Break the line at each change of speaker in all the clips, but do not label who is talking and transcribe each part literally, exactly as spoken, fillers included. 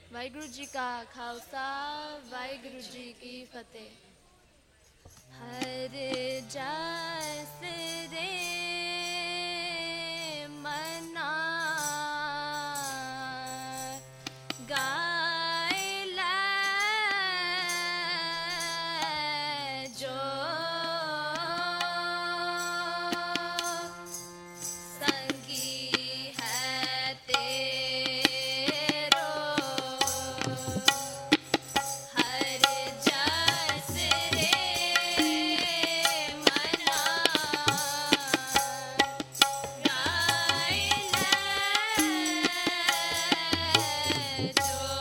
वाहिगुरु जी का खालसा वाहिगुरु जी की फतेह। हर जस रे मना गाय लै जो संगी है तेरो। हर जस रे मना गाय लै जो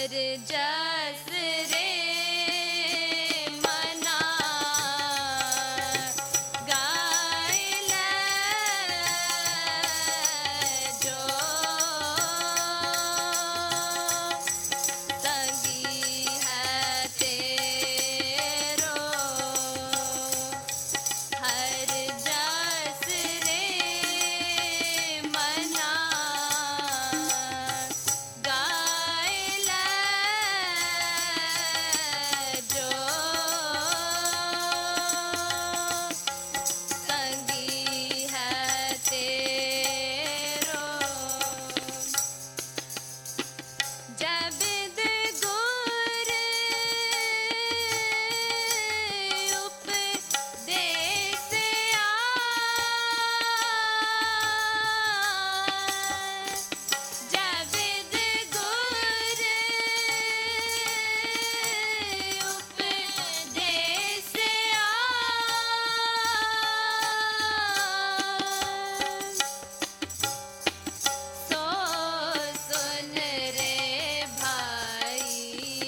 हर जस रे मना गाय ले जो संगी है तेरो हर जस रे मना गाय ले जो संगी है तेरो जब गुर उपदेश आए जब गुर उपदेश आए सो सुन रे भाई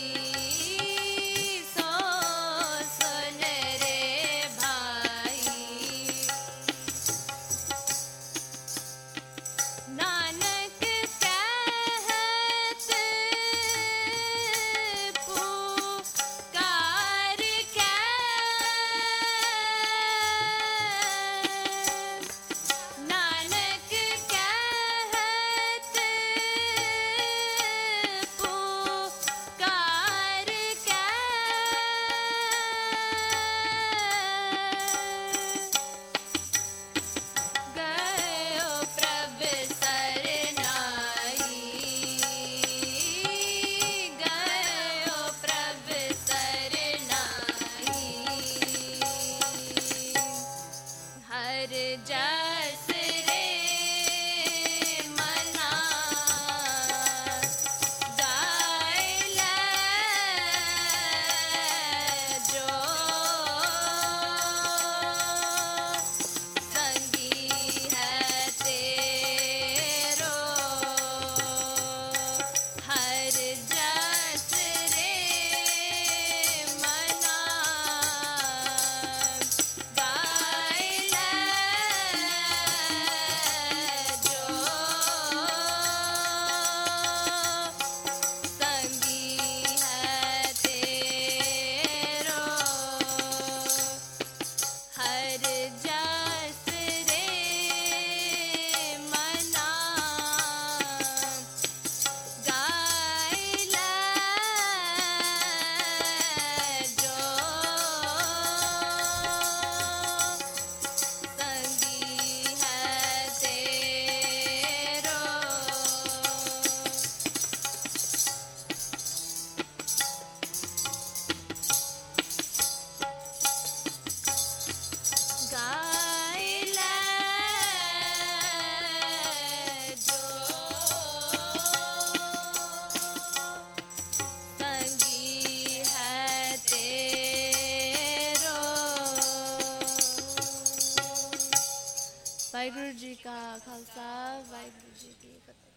सो सुन रे भाई नानक कहत पुकार के नानक कहत पुकार के गयो प्रभ सरनाई गयो प्रभ सरनाई हर जस रे मना गाय ले जो संगी है तेरो हर जस रे मना गाय ले जो संगी है तेरो हर जस रे मना गाय ले जो संगी है तेरो गाय ले जो संगी है तेरो वाहिगुरु जी का खालसा वाहिगुरु जी की फतेह।